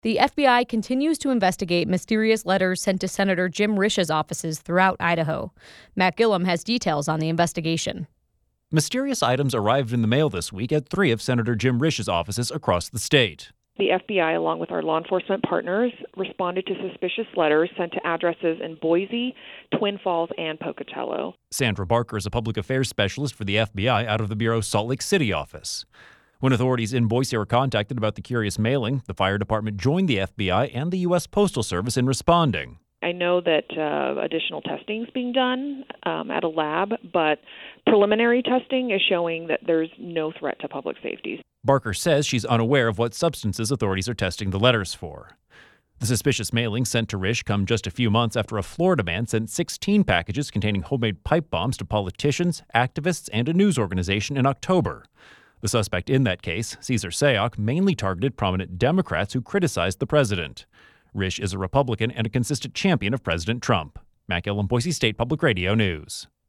The FBI continues to investigate mysterious letters sent to Senator Jim Risch's offices throughout Idaho. Matt Gillum has details on the investigation. Mysterious items arrived in the mail this week at 3 of Senator Jim Risch's offices across the state. The FBI, along with our law enforcement partners, responded to suspicious letters sent to addresses in Boise, Twin Falls, and Pocatello. Sandra Barker is a public affairs specialist for the FBI out of the Bureau's Salt Lake City office. When authorities in Boise were contacted about the curious mailing, the fire department joined the FBI and the U.S. Postal Service in responding. I know that additional testing is being done at a lab, but preliminary testing is showing that there's no threat to public safety. Barker says she's unaware of what substances authorities are testing the letters for. The suspicious mailing sent to Risch come just a few months after a Florida man sent 16 packages containing homemade pipe bombs to politicians, activists, and a news organization in October. The suspect in that case, Cesar Sayoc, mainly targeted prominent Democrats who criticized the president. Risch is a Republican and a consistent champion of President Trump. Matt Gillum, Boise State Public Radio News.